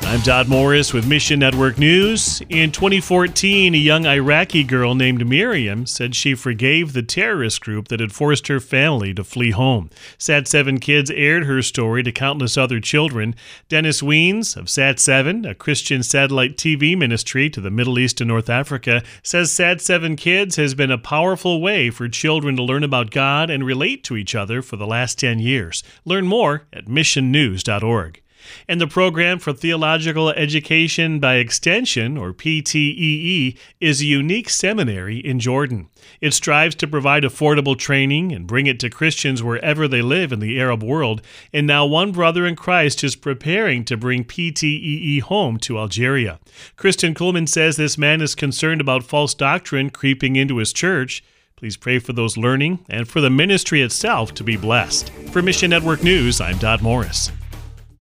I'm Dodd Morris with Mission Network News. In 2014, a young Iraqi girl named Miriam said she forgave the terrorist group that had forced her family to flee home. Sat7 Kids aired her story to countless other children. Dennis Weens of Sat7, a Christian satellite TV ministry to the Middle East and North Africa, says Sat7 Kids has been a powerful way for children to learn about God and relate to each other for the last 10 years. Learn more at missionnews.org. And the Program for Theological Education by Extension, or PTEE, is a unique seminary in Jordan. It strives to provide affordable training and bring it to Christians wherever they live in the Arab world, and now one brother in Christ is preparing to bring PTEE home to Algeria. Kristen Kuhlman says this man is concerned about false doctrine creeping into his church. Please pray for those learning and for the ministry itself to be blessed. For Mission Network News, I'm Dodd Morris.